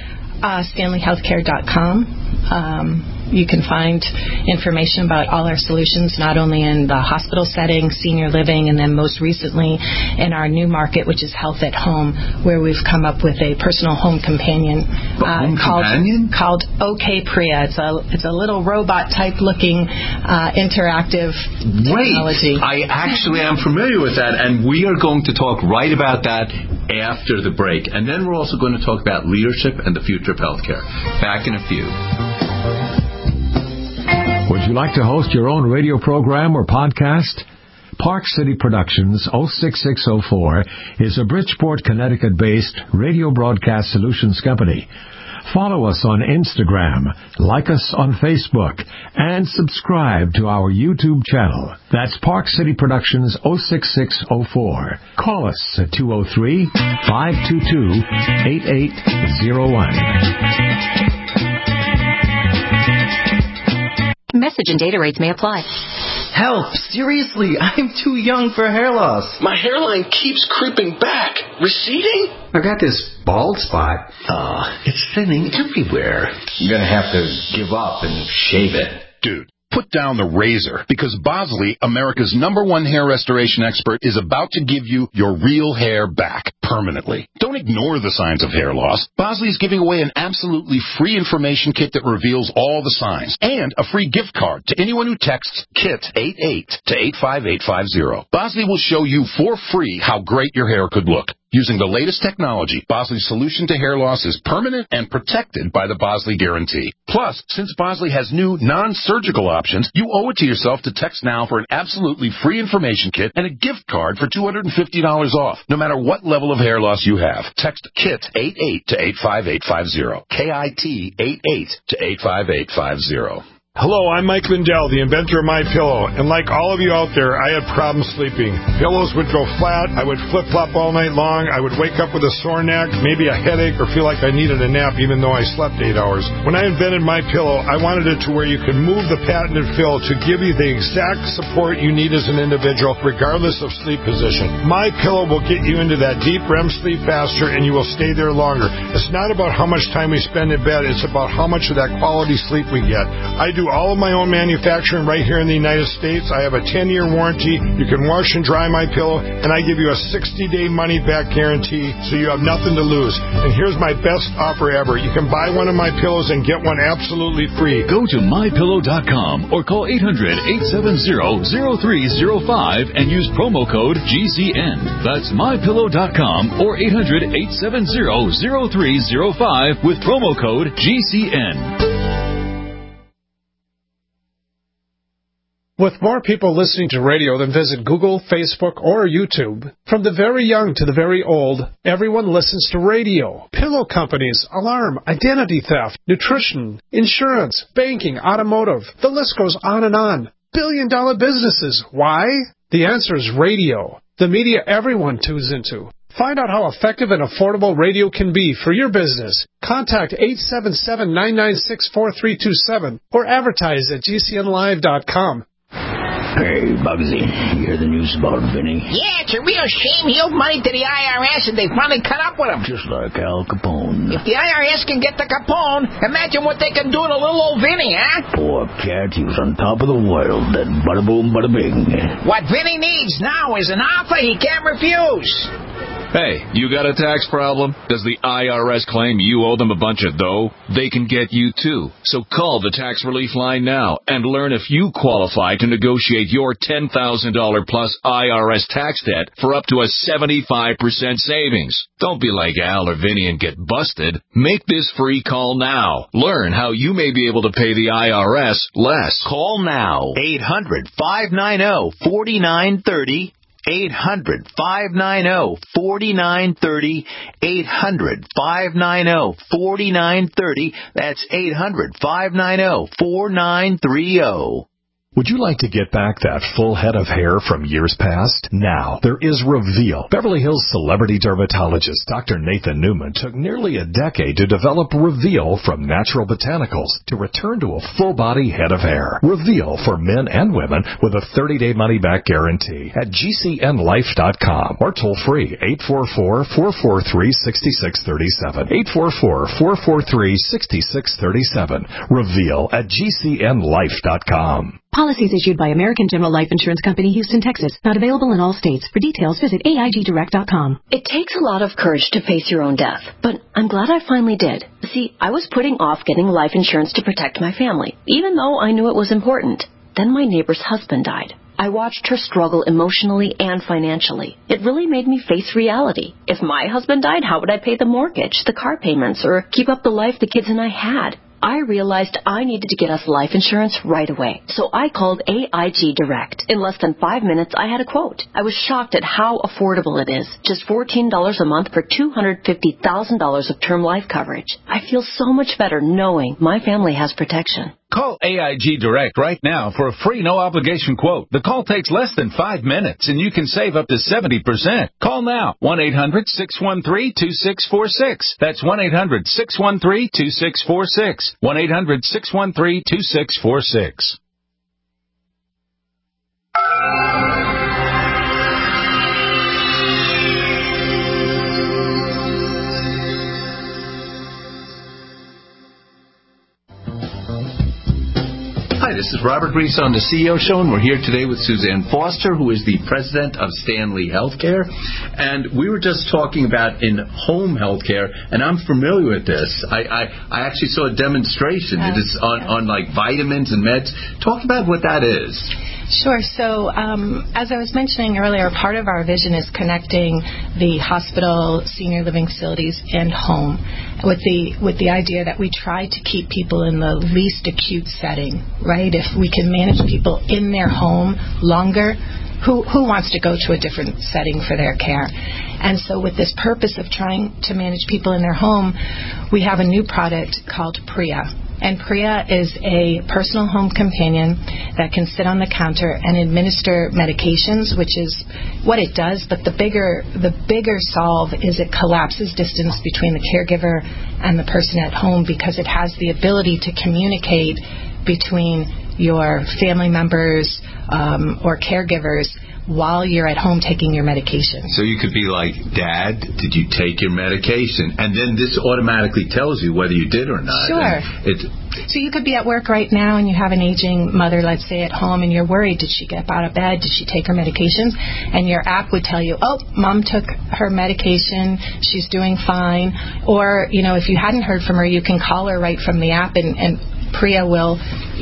S2: StanleyHealthcare.com. You can find information about all our solutions, not only in the hospital setting, senior living, and then most recently in our new market, which is Health at Home, where we've come up with a personal home companion called OK Priya. It's a little robot-type looking interactive technology. I actually am familiar with that, and we are going to talk right about that after the break. And then we're also going to talk about leadership and the future of healthcare. Back in a few.
S19: Would you like to host your own radio program or podcast? Park City Productions 06604 is a Bridgeport, Connecticut-based radio broadcast solutions company. Follow us on Instagram, like us on Facebook, and subscribe to our YouTube channel. That's Park City Productions 06604. Call us at 203-522-8801.
S20: Message and data rates may apply.
S21: Help! Seriously, I'm too young for hair loss.
S22: My hairline keeps creeping back. Receding?
S21: I got this bald spot. It's thinning everywhere.
S23: I'm gonna have to give up and shave it.
S24: Dude, put down the razor, because Bosley, America's #1 hair restoration expert, is about to give you your real hair back permanently. Don't ignore the signs of hair loss. Bosley is giving away an absolutely free information kit that reveals all the signs, and a free gift card to anyone who texts KIT88 to 85850. Bosley will show you for free how great your hair could look. Using the latest technology, Bosley's solution to hair loss is permanent and protected by the Bosley Guarantee. Plus, since Bosley has new non-surgical options, you owe it to yourself to text now for an absolutely free information kit and a gift card for $250 off, no matter what level of hair loss you have. Text KIT88 to 85850. KIT88 to 85850.
S12: Hello, I'm Mike Lindell, the inventor of MyPillow, and like all of you out there, I had problems sleeping. Pillows would go flat, I would flip-flop all night long, I would wake up with a sore neck, maybe a headache, or feel like I needed a nap even though I slept 8 hours. When I invented MyPillow, I wanted it to where you could move the patented fill to give you the exact support you need as an individual, regardless of sleep position. MyPillow will get you into that deep REM sleep faster, and you will stay there longer. It's not about how much time we spend in bed, it's about how much of that quality sleep we get. I do all of my own manufacturing right here in the United States. I have a 10-year warranty. You can wash and dry MyPillow, and I give you a 60-day money-back guarantee, so you have nothing to lose. And here's my best offer ever. You can buy one of my pillows and get one absolutely free.
S6: Go to MyPillow.com or call 800-870-0305 and use promo code GCN. That's MyPillow.com or 800-870-0305 with promo code GCN.
S5: With more people listening to radio than visit Google, Facebook, or YouTube, from the very young to the very old, everyone listens to radio. Pillow companies, alarm, identity theft, nutrition, insurance, banking, automotive. The list goes on and on. Billion-dollar businesses. Why? The answer is radio. The media everyone tunes into. Find out how effective and affordable radio can be for your business. Contact 877-996-4327 or advertise at GCNlive.com.
S25: Hey, Bugsy, you hear the news about Vinny?
S26: Yeah, it's a real shame. He owed money to the IRS and they finally cut up with him.
S25: Just like Al Capone.
S26: If the IRS can get the Capone, imagine what they can do to little old Vinny, huh?
S25: Poor cat, he was on top of the world, then bada boom, bada bing.
S26: What Vinny needs now is an offer he can't refuse.
S27: Hey, you got a tax problem? Does the IRS claim you owe them a bunch of dough? They can get you too. So call the Tax Relief Line now and learn if you qualify to negotiate your $10,000 plus IRS tax debt for up to a 75% savings. Don't be like Al or Vinny and get busted. Make this free call now. Learn how you may be able to pay the IRS less.
S28: Call now. 800-590-4930.
S1: 800-590-4930. 800-590-4930. That's 800-590-4930.
S4: Would you like to get back that full head of hair from years past? Now, there is Reveal. Beverly Hills celebrity dermatologist Dr. Nathan Newman took nearly a decade to develop Reveal from natural botanicals to return to a full-body head of hair. Reveal for men and women with a 30-day money-back guarantee at GCNlife.com or toll free 844-443-6637. 844-443-6637. Reveal at GCNlife.com.
S20: Policies issued by American General Life Insurance Company, Houston, Texas. Not available in all states. For details, visit AIGdirect.com.
S7: It takes a lot of courage to face your own death, but I'm glad I finally did. See, I was putting off getting life insurance to protect my family, even though I knew it was important. Then my neighbor's husband died. I watched her struggle emotionally and financially. It really made me face reality. If my husband died, how would I pay the mortgage, the car payments, or keep up the life the kids and I had? I realized I needed to get us life insurance right away. So I called AIG Direct. In less than 5 minutes, I had a quote. I was shocked at how affordable it is. Just $14 a month for $250,000 of term life coverage. I feel so much better knowing my family has protection.
S8: Call AIG Direct right now for a free no-obligation quote. The call takes less than 5 minutes, and you can save up to 70%. Call now. 1-800-613-2646. That's 1-800-613-2646. 1-800-613-2646.
S2: Hi, this is Robert Reese on the CEO Show, and we're here today with Suzanne Foster, who is the president of Stanley Healthcare. And we were just talking about in-home healthcare, and I'm familiar with this. I actually saw a demonstration. It is on like vitamins and meds. Talk about what that is.
S18: Sure. So, as I was mentioning earlier, part of our vision is connecting the hospital, senior living facilities, and home with the idea that we try to keep people in the least acute setting, right? If we can manage people in their home longer, who wants to go to a different setting for their care? And so with this purpose of trying to manage people in their home, we have a new product called Priya. And Priya is a personal home companion that can sit on the counter and administer medications, which is what it does. But the bigger solve is it collapses distance between the caregiver and the person at home, because it has the ability to communicate between your family members or caregivers while you're at home taking your medication.
S2: So you could be like, Dad, did you take your medication? And then this automatically tells you whether you did or not.
S18: Sure. So you could be at work right now and you have an aging mother, let's say, at home, and you're worried, did she get out of bed? Did she take her medications? And your app would tell you, oh, Mom took her medication, she's doing fine. Or, if you hadn't heard from her, you can call her right from the app, and Priya will,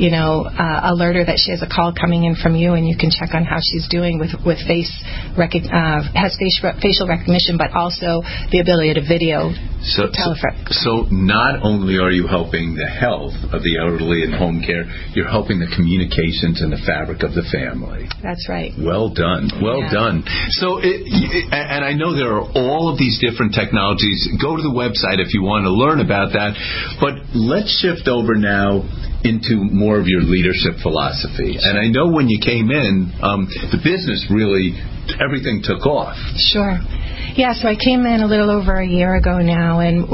S18: alert her that she has a call coming in from you, and you can check on how she's doing with facial recognition, but also the ability to video telephone.
S2: So not only are you helping the health of the elderly in home care, you're helping the communications and the fabric of the family.
S18: That's right.
S2: Well done. Well done. So, and I know there are all of these different technologies. Go to the website if you want to learn about that. But let's shift over now into more of your leadership philosophy. And I know when you came in, the business really, everything took off.
S18: Sure. Yeah, so I came in a little over a year ago now, and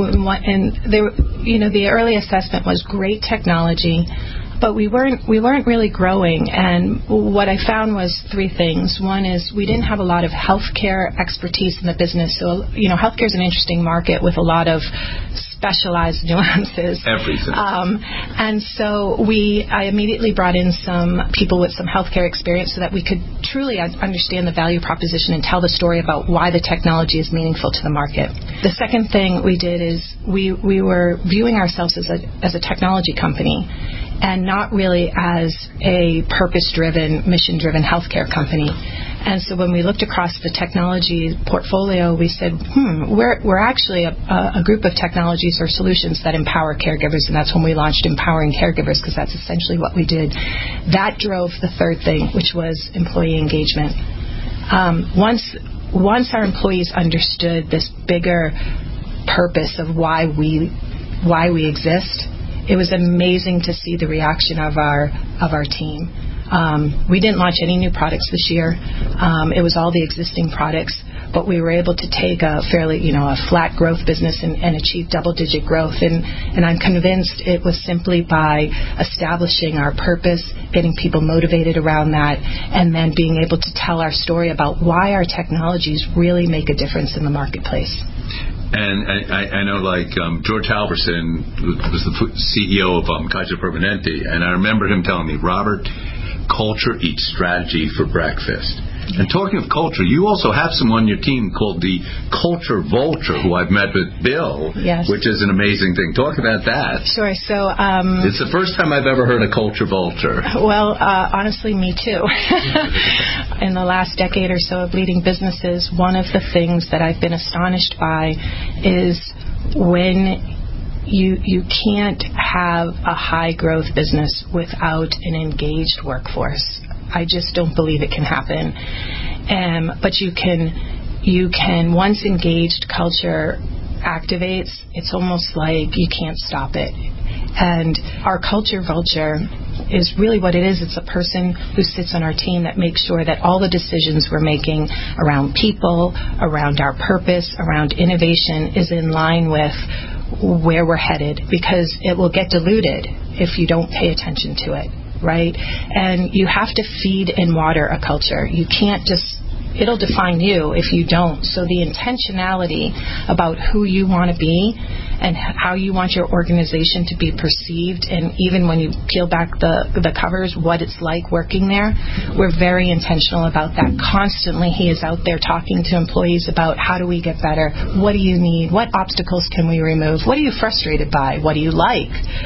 S18: the early assessment was great technology, but we weren't really growing. And what I found was three things. One is we didn't have a lot of healthcare expertise in the business. So, healthcare is an interesting market with a lot of specialized nuances.
S2: Everything.
S18: And so I immediately brought in some people with some healthcare experience so that we could truly understand the value proposition and tell the story about why the technology is meaningful to the market. The second thing we did is we were viewing ourselves as a technology company and not really as a purpose-driven, mission-driven healthcare company. And so when we looked across the technology portfolio, we said, we're actually a group of technologies or solutions that empower caregivers, and that's when we launched Empowering Caregivers, because that's essentially what we did. That drove the third thing, which was employee engagement. Once our employees understood this bigger purpose of why we exist, it was amazing to see the reaction of our team. We didn't launch any new products this year. It was all the existing products, but we were able to take a fairly, a flat growth business and achieve double-digit growth. And I'm convinced it was simply by establishing our purpose, getting people motivated around that, and then being able to tell our story about why our technologies really make a difference in the marketplace.
S2: And I know, George Halverson was the CEO of Kaiser Permanente, and I remember him telling me, Robert, culture eats strategy for breakfast. And talking of culture, you also have someone on your team called the Culture Vulture, who I've met with Bill,
S18: yes,
S2: which is an amazing thing. Talk about that.
S18: Sure. So
S2: it's the first time I've ever heard a Culture Vulture.
S18: Well, honestly, me too. In the last decade or so of leading businesses, one of the things that I've been astonished by is when you can't have a high growth business without an engaged workforce. I just don't believe it can happen. But you can once engaged culture activates, it's almost like you can't stop it. And our Culture Vulture is really what it is. It's a person who sits on our team that makes sure that all the decisions we're making around people, around our purpose, around innovation is in line with where we're headed, because it will get diluted if you don't pay attention to it, right? And you have to feed and water a culture. You can't just, it'll define you if you don't. So the intentionality about who you want to be and how you want your organization to be perceived, and even when you peel back the covers, what it's like working there, we're very intentional about that. Constantly he is out there talking to employees about how do we get better, what do you need, what obstacles can we remove, what are you frustrated by, what do you like.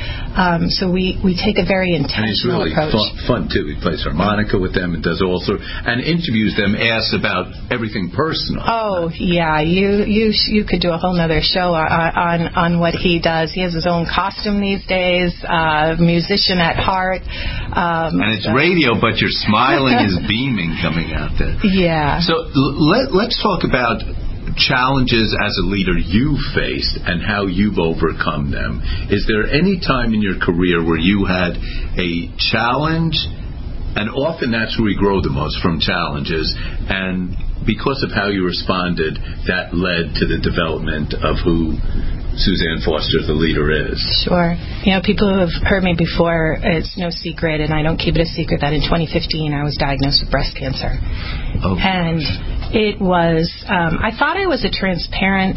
S18: So we take a very intentional approach.
S2: And it's really fun too. He plays harmonica with them and does all sorts, and interviews them, asks about everything personal.
S18: Oh yeah, you could do a whole nother show on what he does. He has his own costume these days. Musician at heart.
S2: And it's radio, but your smiling is beaming coming out there.
S18: Yeah.
S2: So let's talk about challenges as a leader you faced and how you've overcome them. Is there any time in your career where you had a challenge, and often that's where we grow the most, from challenges, and because of how you responded, that led to the development of who Suzanne Foster, the leader, is?
S18: Sure. People who have heard me before, it's no secret, and I don't keep it a secret, that in 2015 I was diagnosed with breast cancer.
S2: Oh,
S18: and it was, I thought I was a transparent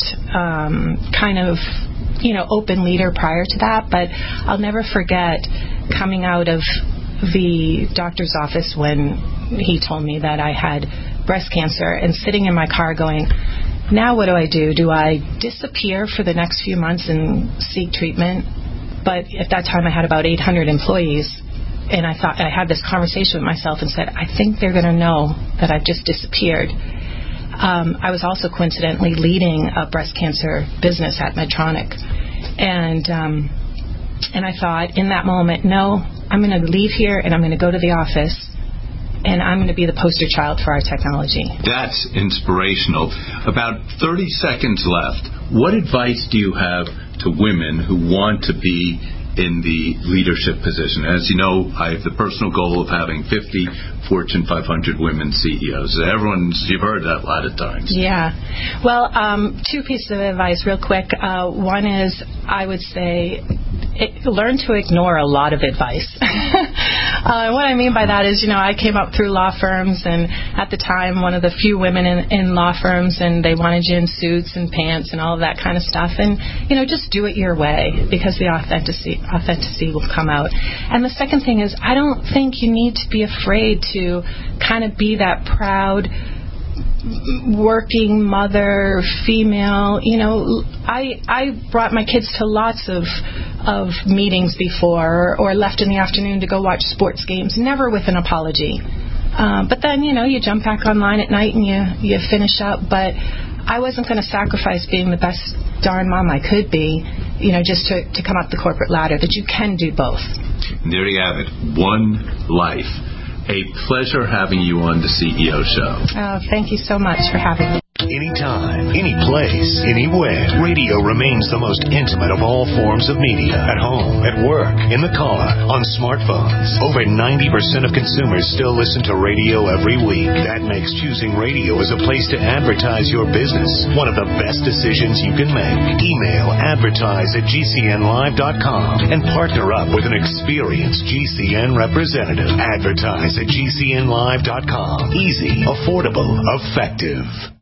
S18: kind of, open leader prior to that, but I'll never forget coming out of the doctor's office when he told me that I had breast cancer and sitting in my car going, now what do I do? Do I disappear for the next few months and seek treatment? But at that time I had about 800 employees, and I thought, I had this conversation with myself and said, I think they're going to know that I've just disappeared. I was also coincidentally leading a breast cancer business at Medtronic. And I thought in that moment, no, I'm going to leave here and I'm going to go to the office and I'm going to be the poster child for our technology.
S2: That's inspirational. About 30 seconds left. What advice do you have to women who want to be in the leadership position? As you know, I have the personal goal of having 50 Fortune 500 women CEOs. You've heard that a lot of times.
S18: Yeah. Well, two pieces of advice real quick. One is, I would say, learn to ignore a lot of advice. What I mean by that is, I came up through law firms, and at the time, one of the few women in law firms, and they wanted you in suits and pants and all of that kind of stuff. And, just do it your way, because the authenticity will come out. And the second thing is, I don't think you need to be afraid to kind of be that proud working mother, female. I brought my kids to lots of meetings before, or left in the afternoon to go watch sports games, never with an apology. But then, you jump back online at night and you finish up. But I wasn't going to sacrifice being the best darn mom I could be, just to come up the corporate ladder, that you can do both.
S2: And there you have it. One life. A pleasure having you on the CEO Show.
S18: Oh, thank you so much for having me.
S9: Anytime, any place, anywhere. Radio remains the most intimate of all forms of media. At home, at work, in the car, on smartphones. Over 90% of consumers still listen to radio every week. That makes choosing radio as a place to advertise your business one of the best decisions you can make. Email advertise@gcnlive.com and partner up with an experienced GCN representative. Advertise@gcnlive.com. Easy, affordable, effective.